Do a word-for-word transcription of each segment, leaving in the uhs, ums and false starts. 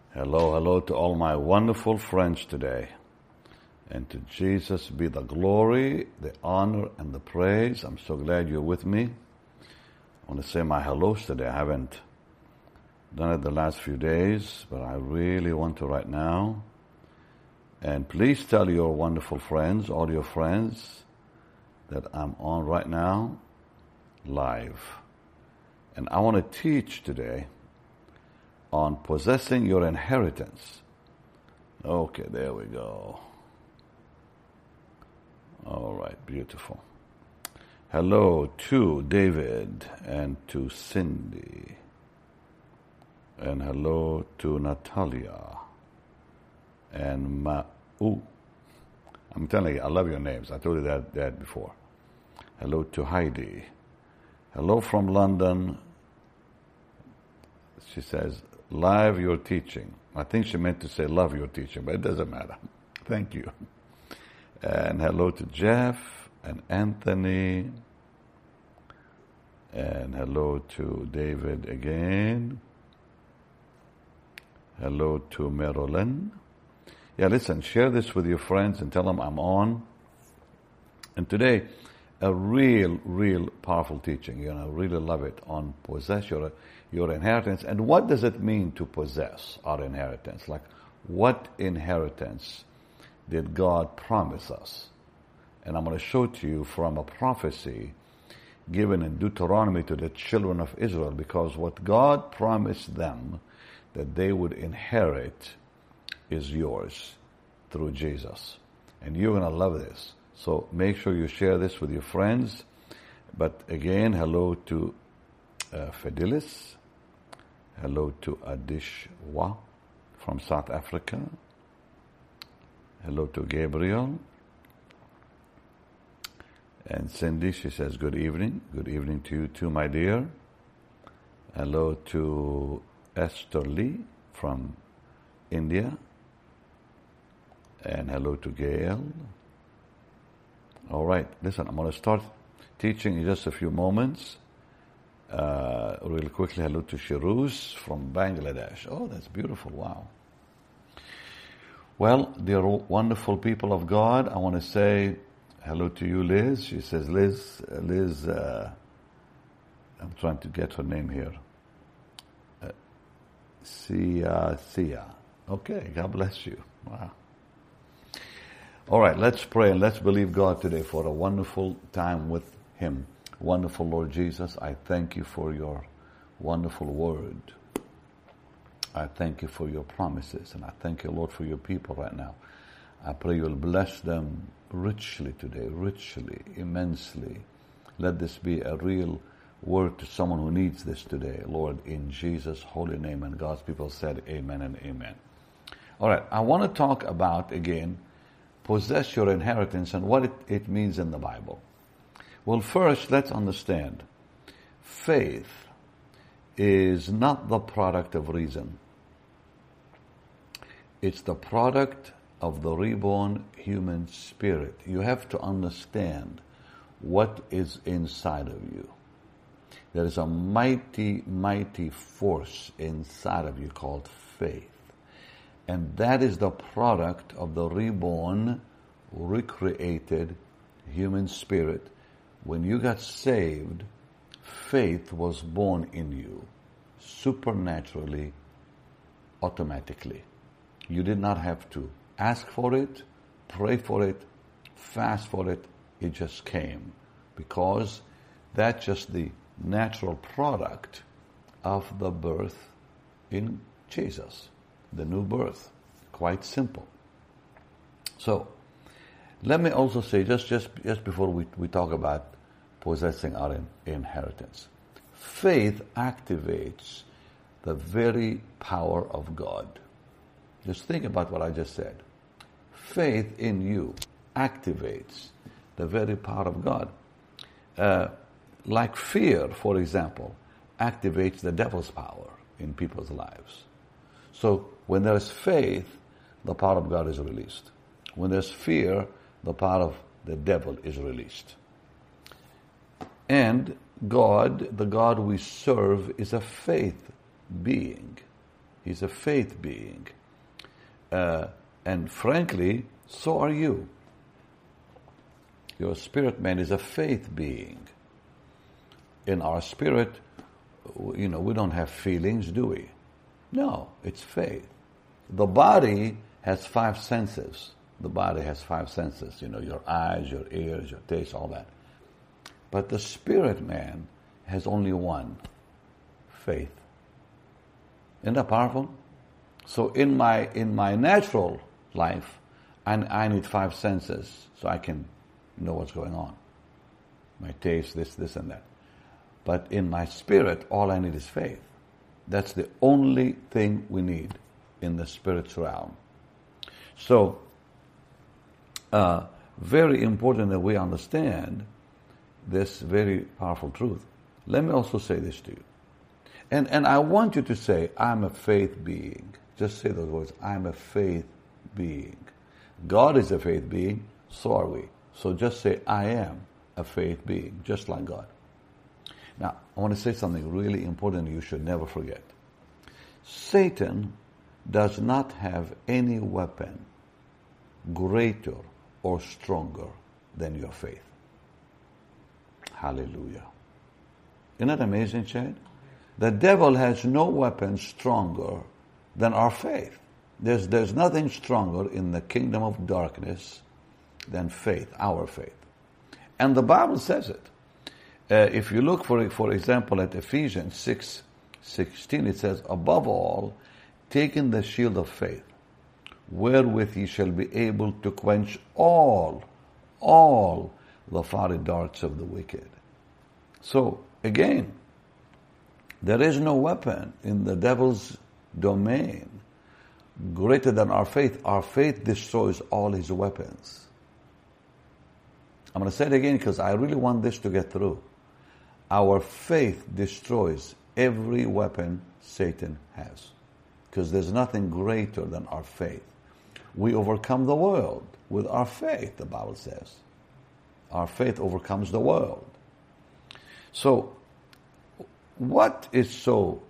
Hello, hello to all my wonderful friends today. And to Jesus be the glory, the honor, and the praise. I'm so glad you're with me. I want to say my hellos today. I haven't done it the last few days, but I really want to right now. And please tell your wonderful friends, all your friends, that I'm on right now, live. And I want to teach today on possessing your inheritance. Okay, there we go. All right, beautiful. Hello to David and to Cindy. And hello to Natalia and Ma'u. I'm telling you, I love your names. I told you that, that before. Hello to Heidi. Hello from London. She says, live your teaching. I think she meant to say love your teaching, but it doesn't matter. Thank you. And hello to Jeff and Anthony. And hello to David again. Hello to Marilyn. Yeah, listen, share this with your friends and tell them I'm on. And today, a real, real powerful teaching. You're going to really love it on possess your your inheritance. And what does it mean to possess our inheritance? Like, what inheritance did God promise us? And I'm going to show to you from a prophecy given in Deuteronomy to the children of Israel, because what God promised them that they would inherit is yours through Jesus. And you're going to love this. So make sure you share this with your friends. But again, hello to uh, Fidelis. Hello to Adishwa from South Africa. Hello to Gabriel. And Cindy, she says, good evening. Good evening to you too, my dear. Hello to Esther Lee from India. And hello to Gail. All right, listen, I'm going to start teaching in just a few moments. Uh, really quickly, hello to Shiruz from Bangladesh. Oh, that's beautiful, wow. Well, dear wonderful people of God, I want to say hello to you, Liz. She says, Liz, uh, Liz, uh, I'm trying to get her name here. Uh, Sia, Sia. Okay, God bless you. Wow. All right, let's pray and let's believe God today for a wonderful time with Him. Wonderful Lord Jesus, I thank you for your wonderful word. I thank you for your promises, and I thank you, Lord, for your people right now. I pray you'll bless them richly today, richly, immensely. Let this be a real word to someone who needs this today, Lord, in Jesus' holy name. And God's people said amen and amen. All right, I want to talk about, again, possess your inheritance and what it, it means in the Bible. Well, first, let's understand, faith is not the product of reason. It's the product of the reborn human spirit. You have to understand what is inside of you. There is a mighty, mighty force inside of you called faith. And that is the product of the reborn, recreated human spirit. When you got saved, faith was born in you, supernaturally, automatically. You did not have to ask for it, pray for it, fast for it. It just came, because that's just the natural product of the birth in Jesus, the new birth. Quite simple. So, let me also say, just, just, just before we, we talk about possessing our in, inheritance, faith activates the very power of God. Just think about what I just said. Faith in you activates the very power of God. Uh, like fear, for example, activates the devil's power in people's lives. So when there is faith, the power of God is released. When there's fear, the power of the devil is released. And God, the God we serve, is a faith being. He's a faith being. Uh, and frankly, so are you. Your spirit man is a faith being. In our spirit, you know, we don't have feelings, do we? No, it's faith. The body has five senses. The body has five senses, you know, your eyes, your ears, your taste, all that. But the spirit man has only one, faith. Isn't that powerful? So in my in my natural life, I, I need five senses so I can know what's going on. My taste, this, this, and that. But in my spirit, all I need is faith. That's the only thing we need in the spiritual realm. So, uh, very important that we understand this very powerful truth. Let me also say this to you. And, and I want you to say, I'm a faith being. Just say those words, I'm a faith being. God is a faith being, so are we. So just say, I am a faith being, just like God. Now, I want to say something really important you should never forget. Satan does not have any weapon greater or stronger than your faith. Hallelujah. Isn't that amazing, Chad? The devil has no weapon stronger than our faith. There's, there's nothing stronger in the kingdom of darkness than faith, our faith. And the Bible says it. Uh, if you look, for for example, at Ephesians six sixteen, it says, above all, taking the shield of faith, wherewith ye shall be able to quench all, all the fiery darts of the wicked. So, again, there is no weapon in the devil's domain greater than our faith. Our faith destroys all his weapons. I'm going to say it again because I really want this to get through. Our faith destroys every weapon Satan has. Because there's nothing greater than our faith. We overcome the world with our faith, the Bible says. Our faith overcomes the world. So, what is so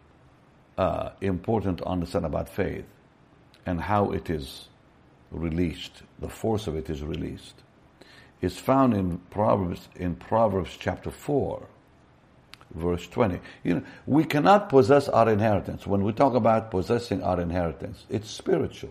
uh, important to understand about faith and how it is released, the force of it is released, is found in Proverbs, in Proverbs chapter four, verse twenty. You know, we cannot possess our inheritance. When we talk about possessing our inheritance, it's spiritual.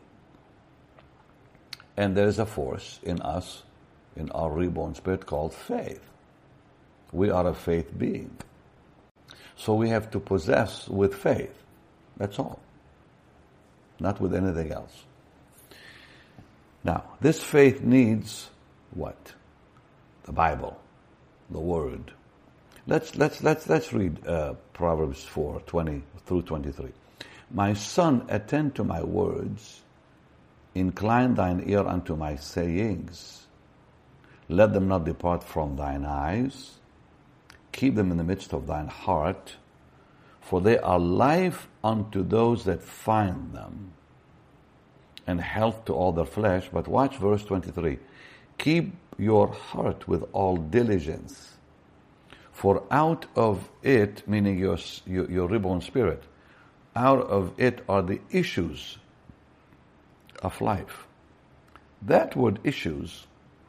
And there is a force in us, in our reborn spirit, called faith. We are a faith being. So we have to possess with faith. That's all. Not with anything else. Now, this faith needs what? The Bible, the Word. Let's let's let's let's read uh, Proverbs four twenty through twenty-three. My son, attend to my words, incline thine ear unto my sayings. Let them not depart from thine eyes. Keep them in the midst of thine heart, for they are life unto those that find them, and health to all their flesh. But watch verse twenty-three. Keep your heart with all diligence, for out of it, meaning your, your, your reborn spirit, out of it are the issues of life. That word issues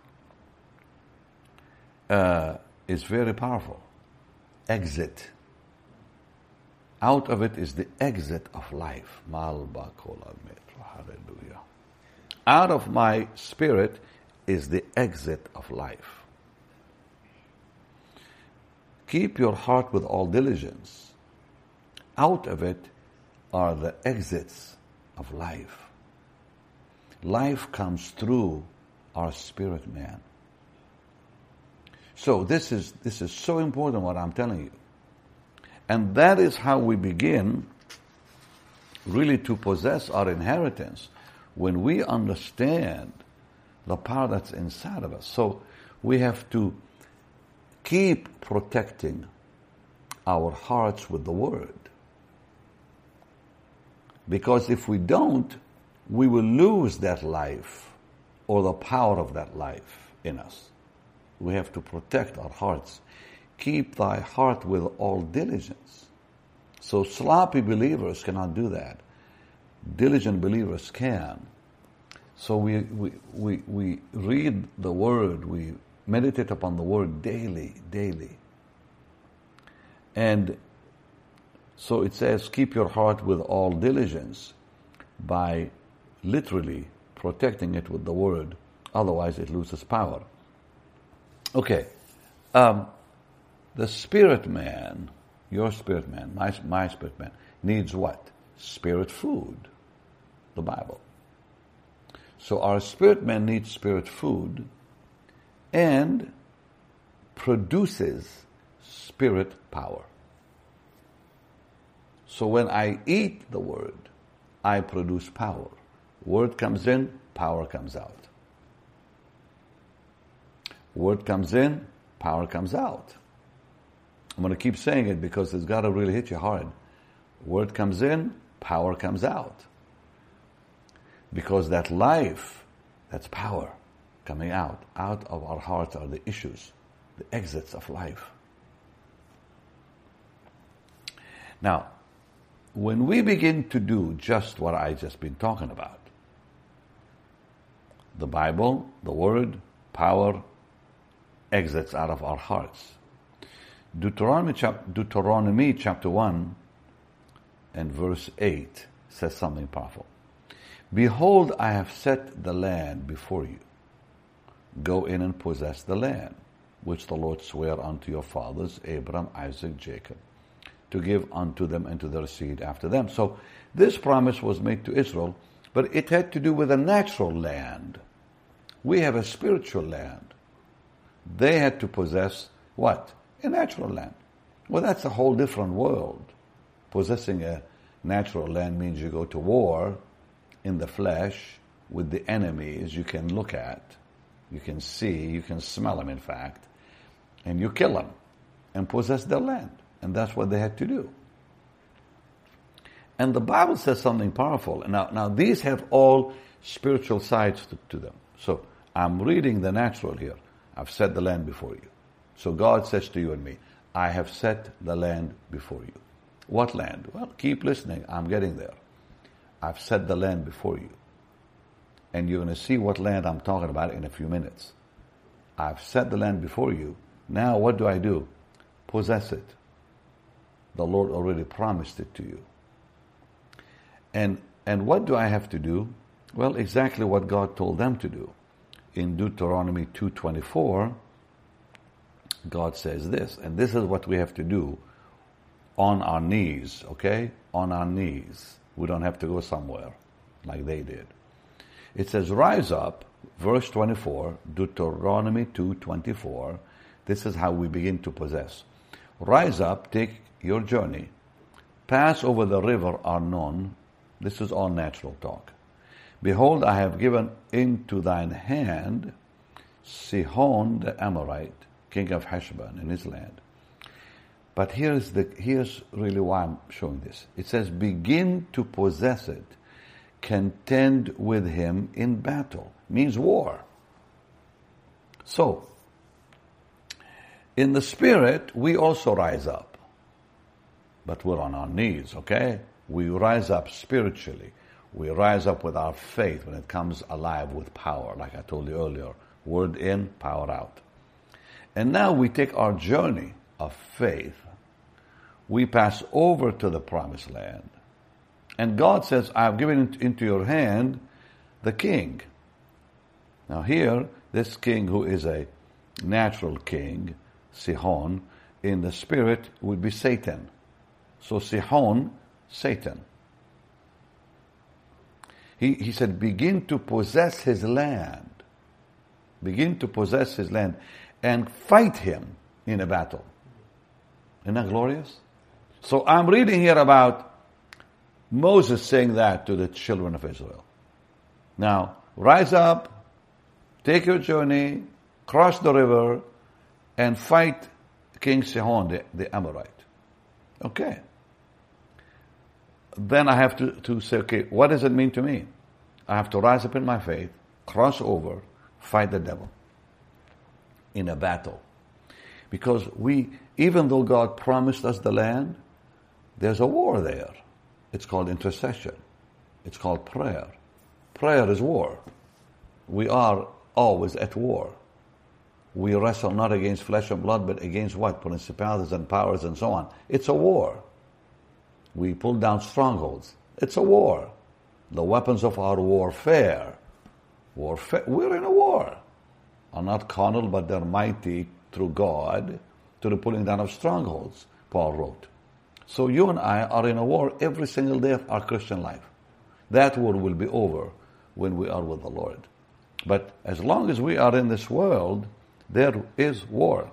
uh, is very powerful. Exit. Out of it is the exit of life. Hallelujah. Out of my spirit is the exit of life. Keep your heart with all diligence. Out of it are the exits of life. Life comes through our spirit man. So this is this is so important what I'm telling you. And that is how we begin really to possess our inheritance, when we understand the power that's inside of us. So we have to keep protecting our hearts with the Word. Because if we don't, we will lose that life or the power of that life in us. We have to protect our hearts. Keep thy heart with all diligence. So sloppy believers cannot do that. Diligent believers can. So we, we, we, we read the Word, we meditate upon the Word daily, daily. And so it says, keep your heart with all diligence by literally protecting it with the Word. Otherwise it loses power. Okay. Um, the spirit man, your spirit man, my, my spirit man, needs what? Spirit food. The Bible. So our spirit man needs spirit food and produces spirit power. So when I eat the Word, I produce power. Word comes in, power comes out. Word comes in, power comes out. I'm going to keep saying it because it's got to really hit you hard. Word comes in, power comes out. Because that life, that's power coming out. Out of our hearts are the issues, the exits of life. Now, when we begin to do just what I just been talking about, the Bible, the Word, power, exits out of our hearts. Deuteronomy, chap- Deuteronomy chapter one and verse eight says something powerful. Behold, I have set the land before you. Go in and possess the land, which the Lord sware unto your fathers, Abraham, Isaac, Jacob, to give unto them and to their seed after them. So this promise was made to Israel, but it had to do with a natural land. We have a spiritual land. They had to possess what? A natural land. Well, that's a whole different world. Possessing a natural land means you go to war in the flesh with the enemies you can look at, you can see, you can smell them, in fact, and you kill them and possess their land. And that's what they had to do. And the Bible says something powerful. Now, now these have all spiritual sides to, to them. So I'm reading the natural here. I've set the land before you. So God says to you and me, I have set the land before you. What land? Well, keep listening. I'm getting there. I've set the land before you. And you're going to see what land I'm talking about in a few minutes. I've set the land before you. Now what do I do? Possess it. The Lord already promised it to you. And and what do I have to do? Well, exactly what God told them to do. In Deuteronomy two twenty-four, God says this, and this is what we have to do on our knees, okay? On our knees. We don't have to go somewhere like they did. It says, rise up, verse twenty-four, Deuteronomy two twenty-four. This is how we begin to possess. Rise up, take your journey, pass over the river Arnon. This is all natural talk. Behold, I have given into thine hand Sihon the Amorite, king of Heshbon, in his land. But here's the here's really why I'm showing this. It says, begin to possess it, contend with him in battle. Means war. So, in the spirit, we also rise up. But we're on our knees, okay? We rise up spiritually. We rise up with our faith when it comes alive with power, like I told you earlier. Word in, power out. And now we take our journey of faith. We pass over to the promised land. And God says, I have given into your hand the king. Now here, this king who is a natural king, Sihon, in the spirit would be Satan. So Sihon, Satan. He, he said, begin to possess his land. Begin to possess his land and fight him in a battle. Isn't that glorious? So I'm reading here about Moses saying that to the children of Israel. Now, rise up, take your journey, cross the river, and fight King Sihon, the, the Amorite. Okay. Then I have to, to say, okay, what does it mean to me? I have to rise up in my faith, cross over, fight the devil in a battle. Because we, even though God promised us the land, there's a war there. It's called intercession. It's called prayer. Prayer is war. We are always at war. We wrestle not against flesh and blood, but against what? Principalities and powers and so on. It's a war. We pull down strongholds. It's a war. The weapons of our warfare, warfare, we're in a war, are not carnal, but they're mighty through God to the pulling down of strongholds, Paul wrote. So you and I are in a war every single day of our Christian life. That war will be over when we are with the Lord. But as long as we are in this world, there is war.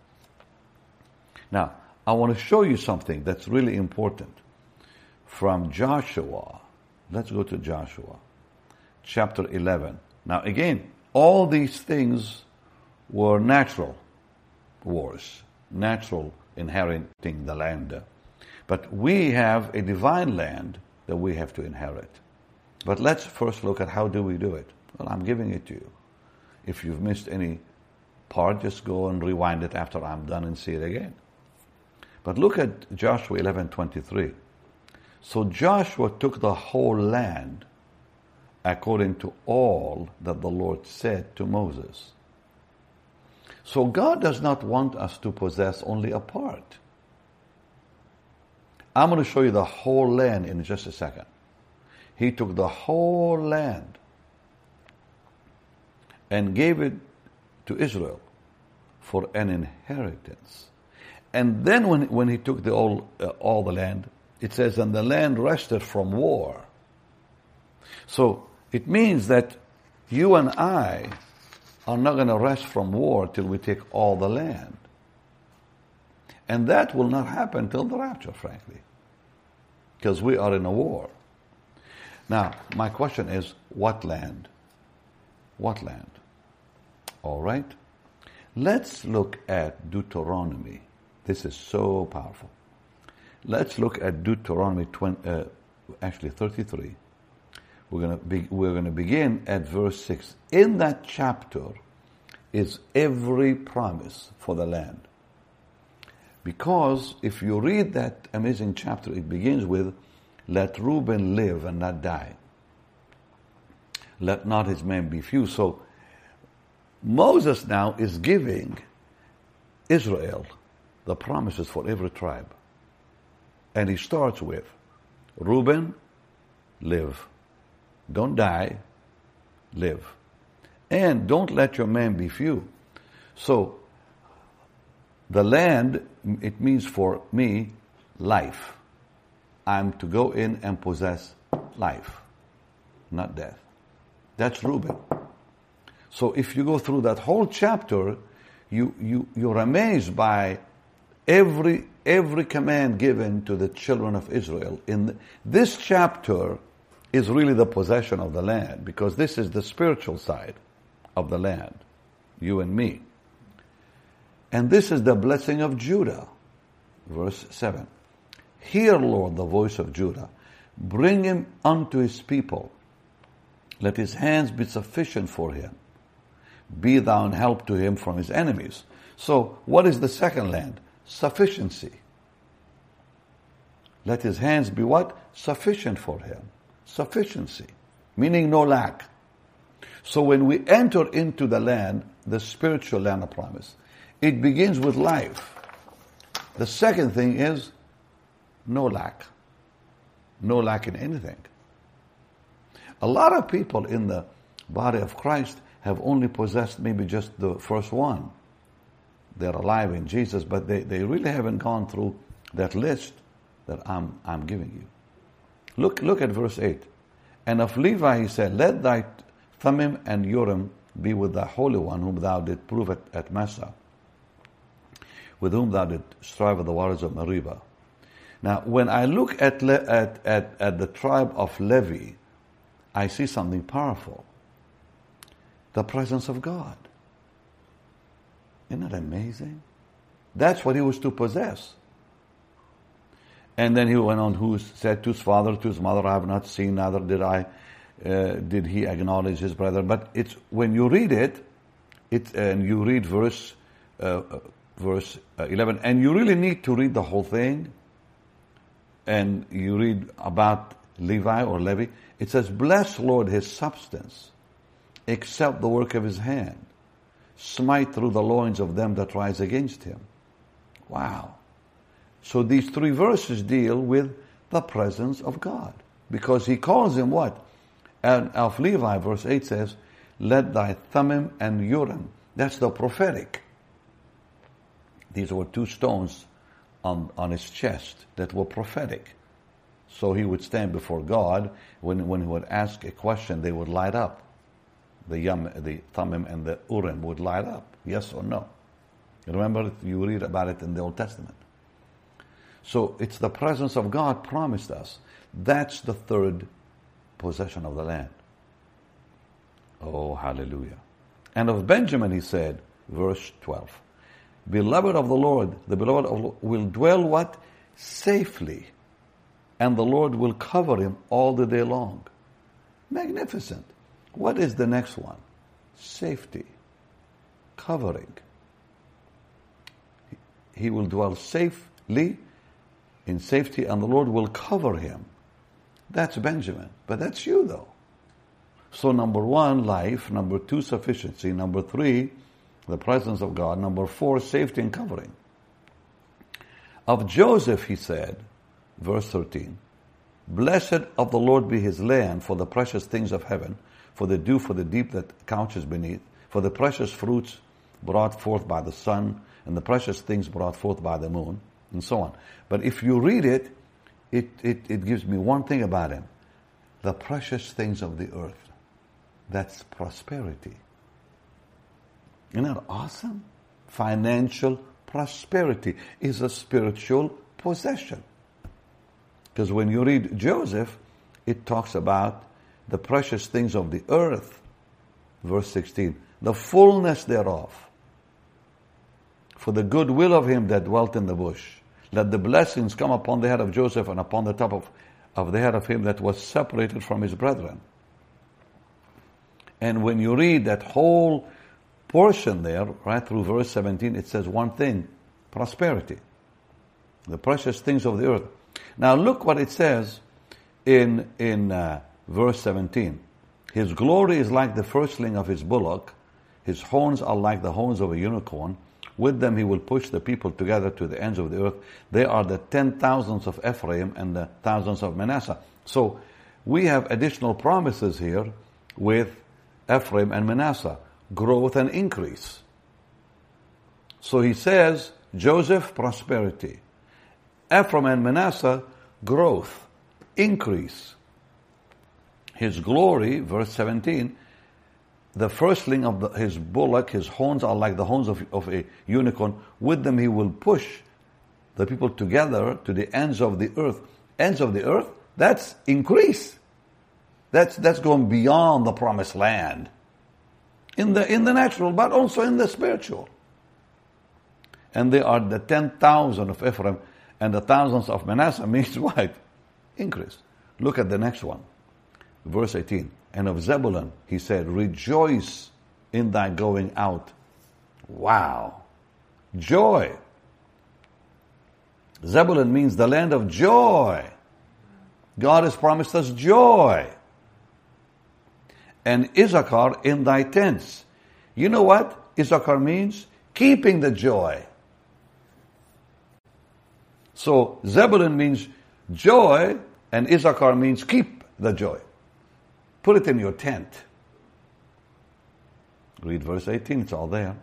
Now, I want to show you something that's really important from Joshua. Let's go to Joshua, chapter eleven. Now again, all these things were natural wars, natural inheriting the land. But we have a divine land that we have to inherit. But let's first look at how do we do it. Well, I'm giving it to you. If you've missed any part, just go and rewind it after I'm done and see it again. But look at Joshua eleven twenty-three. So Joshua took the whole land according to all that the Lord said to Moses. So God does not want us to possess only a part. I'm going to show you the whole land in just a second. He took the whole land and gave it to Israel for an inheritance. And then when, when he took the all, uh, all the land, it says, and the land rested from war. So it means that you and I are not going to rest from war till we take all the land. And that will not happen till the rapture, frankly, because we are in a war. Now, my question is, what land? What land? All right? Let's look at Deuteronomy. This is so powerful. Let's look at Deuteronomy twenty, uh, actually thirty-three. We're going to be, we're going to begin at verse six. In that chapter is every promise for the land. Because if you read that amazing chapter, it begins with, let Reuben live and not die. Let not his men be few. So Moses now is giving Israel the promises for every tribe. And he starts with, Reuben, live. Don't die, live. And don't let your men be few. So, the land, it means for me, life. I'm to go in and possess life, not death. That's Reuben. So if you go through that whole chapter, you, you, you're amazed by every every command given to the children of Israel. In the, this chapter is really the possession of the land, because this is the spiritual side of the land, you and me. And this is the blessing of Judah. Verse seven. Hear, Lord, the voice of Judah. Bring him unto his people. Let his hands be sufficient for him. Be thou an help to him from his enemies. So, what is the second land? Sufficiency. Let his hands be what? Sufficient for him. Sufficiency. Meaning no lack. So when we enter into the land, the spiritual land of promise, it begins with life. The second thing is no lack. No lack in anything. A lot of people in the body of Christ have only possessed maybe just the first one. They're alive in Jesus, but they, they really haven't gone through that list that I'm I'm giving you. Look look at verse eight. And of Levi he said, let thy Thummim and Urim be with the Holy One, whom thou didst prove at, at Massah, with whom thou didst strive at the waters of Meribah. Now, when I look at, Le, at, at, at the tribe of Levi, I see something powerful. The presence of God. Isn't that amazing? That's what he was to possess. And then he went on, who said to his father, to his mother, I have not seen, neither did I, uh, did he acknowledge his brother. But it's, when you read it, it and you read verse, uh, verse eleven, and you really need to read the whole thing. and you read about Levi or Levi, it says, bless, Lord, his substance, accept the work of his hand, smite through the loins of them that rise against him. Wow. So these three verses deal with the presence of God. Because he calls him what? And of Levi, verse eight says, let thy Thummim and Urim. That's the prophetic. These were two stones on, on his chest that were prophetic. So he would stand before God. When, when he would ask a question, they would light up. The Yum, the Thummim and the Urim would light up. Yes or no? Remember, you read about it in the Old Testament. So it's the presence of God promised us. That's the third possession of the land. Oh, hallelujah. And of Benjamin he said, verse twelve, beloved of the Lord, the beloved of the Lord will dwell what? Safely. And the Lord will cover him all the day long. Magnificent. What is the next one? Safety. Covering. He will dwell safely, in safety, and the Lord will cover him. That's Benjamin. But that's you, though. So number one, life. Number two, sufficiency. Number three, the presence of God. Number four, safety and covering. Of Joseph, he said, verse thirteen, blessed of the Lord be his land for the precious things of heaven, for the dew for the deep that couches beneath, for the precious fruits brought forth by the sun, and the precious things brought forth by the moon, and so on. But if you read it, it, it, it gives me one thing about him. The precious things of the earth. That's prosperity. Isn't that awesome? Financial prosperity is a spiritual possession. Because when you read Joseph, it talks about the precious things of the earth. Verse sixteen, the fullness thereof. For the goodwill of him that dwelt in the bush. Let the blessings come upon the head of Joseph and upon the top of, of the head of him that was separated from his brethren. And when you read that whole portion there, right through verse seventeen, it says one thing, prosperity. The precious things of the earth. Now look what it says in, in uh, verse seventeen. His glory is like the firstling of his bullock. His horns are like the horns of a unicorn. With them he will push the people together to the ends of the earth. They are the ten thousands of Ephraim and the thousands of Manasseh. So we have additional promises here with Ephraim and Manasseh. Growth and increase. So he says, Joseph, prosperity. Ephraim and Manasseh, growth, increase. His glory, verse seventeen, the firstling of the, his bullock, his horns are like the horns of, of a unicorn. With them he will push the people together to the ends of the earth. Ends of the earth, that's increase. That's, that's going beyond the promised land. In the, in the natural, but also in the spiritual. And they are the ten thousand of Ephraim and the thousands of Manasseh means what? Increase. Look at the next one. Verse eighteen. And of Zebulun, he said, rejoice in thy going out. Wow. Joy. Zebulun means the land of joy. God has promised us joy. And Issachar, in thy tents. You know what Issachar means? Keeping the joy. So Zebulun means joy, and Issachar means keep the joy. Put it in your tent. Read verse eighteen, it's all there.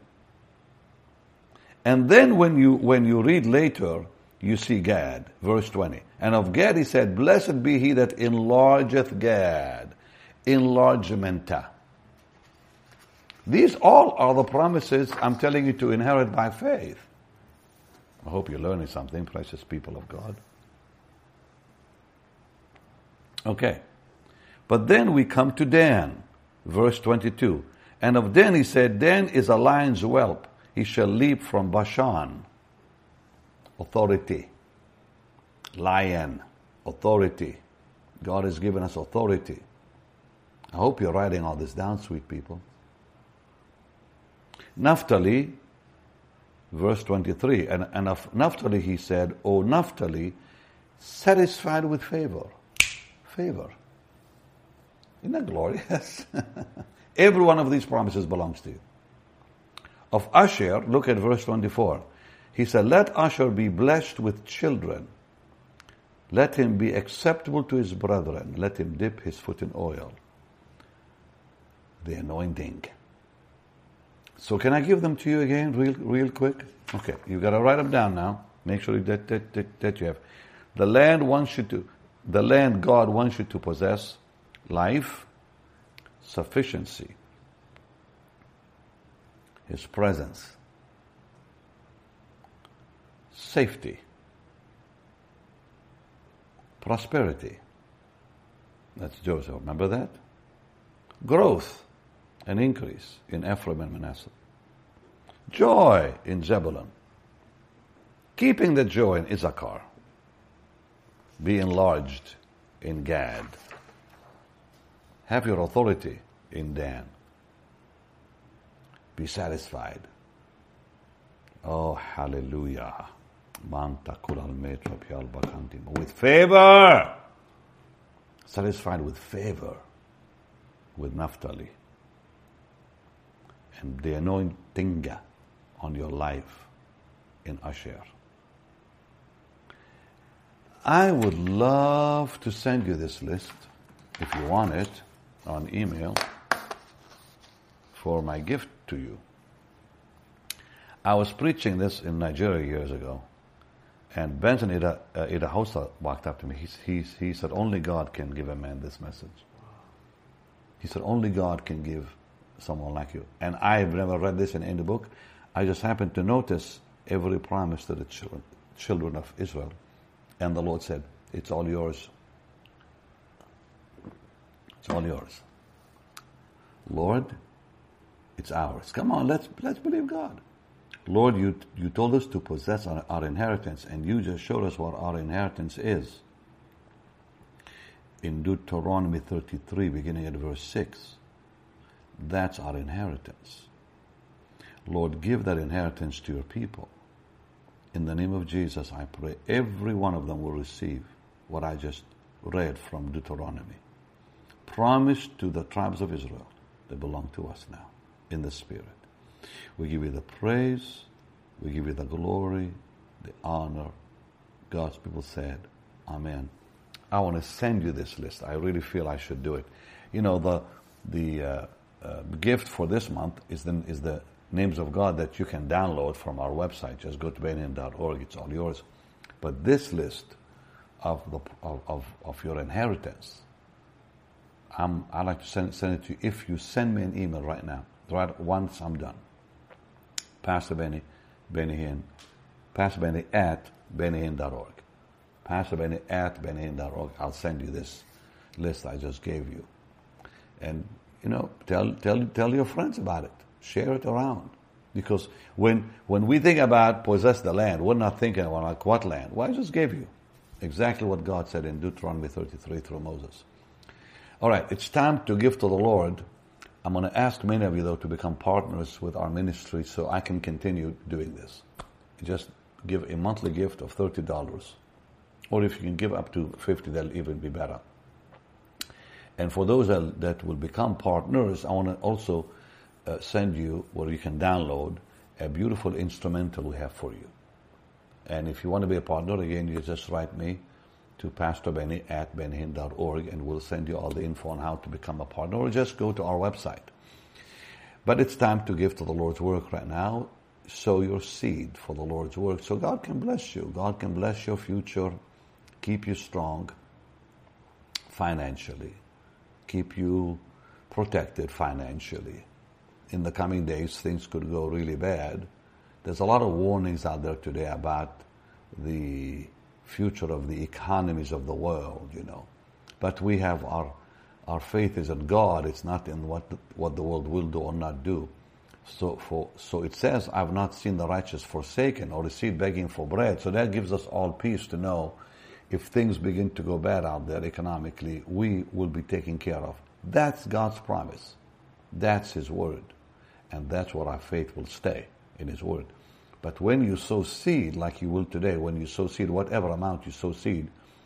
And then when you when you read later, you see Gad, verse twenty. And of Gad he said, blessed be he that enlargeth Gad. Enlargementa. These all are the promises I'm telling you to inherit by faith. I hope you're learning something, precious people of God. Okay. But then we come to Dan, verse twenty-two. And of Dan he said, Dan is a lion's whelp. He shall leap from Bashan. Authority. Lion. Authority. God has given us authority. I hope you're writing all this down, sweet people. Naphtali, verse twenty-three. And, and of Naphtali he said, O Naphtali, satisfied with favor. Favor. Isn't that glorious? Every one of these promises belongs to you. Of Asher, look at verse twenty-four. He said, let Asher be blessed with children. Let him be acceptable to his brethren. Let him dip his foot in oil. The anointing. So can I give them to you again real real quick? Okay, you got to write them down now. Make sure that, that, that, that you have. The land wants you to, the land God wants you to possess: life, sufficiency, His presence, safety, prosperity. That's Joseph. Remember that? Growth and increase in Ephraim and Manasseh. Joy in Zebulun. Keeping the joy in Issachar. Be enlarged in Gad. Have your authority in Dan. Be satisfied. Oh, hallelujah. With favor. Satisfied with favor. With Naphtali. And the anointing on your life in Asher. I would love to send you this list, if you want it, on email for my gift to you. I was preaching this in Nigeria years ago, and Benson Ida, uh, Idahosa walked up to me. He, he, he said, only God can give a man this message. He said, only God can give someone like you. And I've never read this in any book. I just happened to notice every promise to the children, children of Israel. And the Lord said, it's all yours. It's all yours. Lord, it's ours. Come on, let's let's believe God. Lord, you you told us to possess our, our inheritance, and you just showed us what our inheritance is. In Deuteronomy thirty-three, beginning at verse six, that's our inheritance. Lord, give that inheritance to your people. In the name of Jesus, I pray every one of them will receive what I just read from Deuteronomy. Promise to the tribes of Israel that belong to us now in the Spirit. We give you the praise, we give you the glory, the honor. God's people said, Amen. I want to send you this list. I really feel I should do it. You know, the the uh, uh, gift for this month is the, is the names of God that you can download from our website. Just go to benny hinn dot org. It's all yours. But this list of the of, of, of your inheritance, I'm, I'd like to send, send it to you. If you send me an email right now, right once I'm done, Pastor Benny, Benny Hinn, Pastor Benny at benny hinn dot org. Pastor Benny at benny hinn dot org. I'll send you this list I just gave you. And, you know, tell tell tell your friends about it. Share it around. Because when when we think about possess the land, we're not thinking about like what land? Well, I just gave you exactly what God said in Deuteronomy thirty-three through Moses. All right, it's time to give to the Lord. I'm going to ask many of you, though, to become partners with our ministry so I can continue doing this. Just give a monthly gift of thirty dollars. Or if you can give up to fifty dollars, that'll even be better. And for those that, that will become partners, I want to also uh, send you where you can download a beautiful instrumental we have for you. And if you want to be a partner, again, you just write me to Pastor Benny at benny hinn dot org, and we'll send you all the info on how to become a partner, or just go to our website. But it's time to give to the Lord's work right now. Sow your seed for the Lord's work so God can bless you. God can bless your future, keep you strong financially, keep you protected financially. In the coming days, things could go really bad. There's a lot of warnings out there today about the future of the economies of the world, you know. But we have our our faith is in God. It's not in what the, what the world will do or not do. So for so it says, I've not seen the righteous forsaken or the seed begging for bread. So that gives us all peace to know if things begin to go bad out there economically, we will be taken care of. That's God's promise. That's His word. And that's where our faith will stay, in His word. But when you sow seed, like you will today, when you sow seed, whatever amount you sow seed,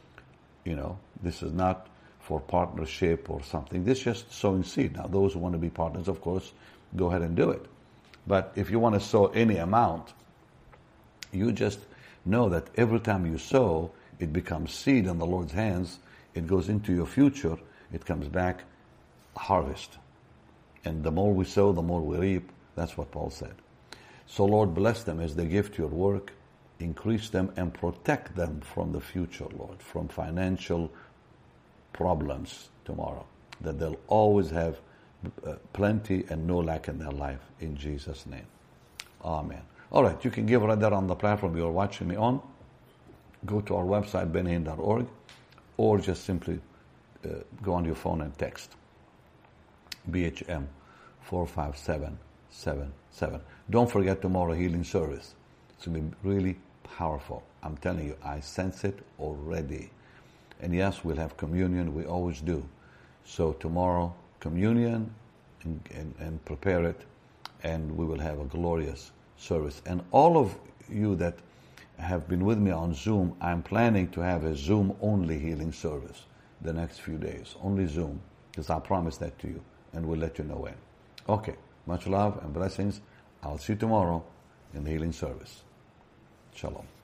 You know, this is not for partnership or something. This is just sowing seed. Now, those who want to be partners, of course, go ahead and do it. But if you want to sow any amount, you just know that every time you sow, it becomes seed in the Lord's hands. It goes into your future. It comes back harvest. And the more we sow, the more we reap. That's what Paul said. So Lord, bless them as they give to your work. Increase them and protect them from the future, Lord, from financial problems tomorrow. That they'll always have uh, plenty and no lack in their life. In Jesus' name. Amen. All right, you can give right there on the platform you're watching me on. Go to our website, benny hinn dot org, or just simply uh, go on your phone and text B H M four five seven seven seven. Don't forget tomorrow healing service. It's going to be really powerful. I'm telling you, I sense it already. And yes, we'll have communion. We always do. So tomorrow, communion, and, and, and prepare it, and we will have a glorious service. And all of you that have been with me on Zoom, I'm planning to have a Zoom-only healing service the next few days. Only Zoom, because I promised that to you, and we'll let you know when. Okay, much love and blessings. I'll see you tomorrow in the healing service. Shalom.